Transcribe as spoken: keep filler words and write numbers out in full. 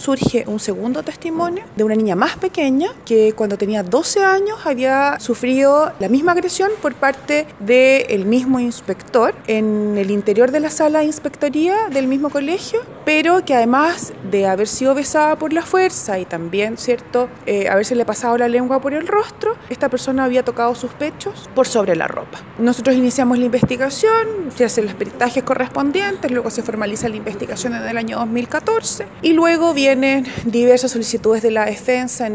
surge un segundo testimonio de una niña más pequeña que cuando tenía doce años había sufrido la misma agresión por parte del mismo inspector en el interior de la sala de inspectoría del mismo colegio, pero que además de haber sido besada por la fuerza y también, ¿cierto?, eh, habérsele pasado la lengua por el rostro, esta persona había tocado sus pechos por sobre la ropa. Nosotros iniciamos la investigación, se hacen los peritajes correspondientes, luego se formaliza la investigación en el año dos mil catorce y luego vienen diversas solicitudes de la defensa en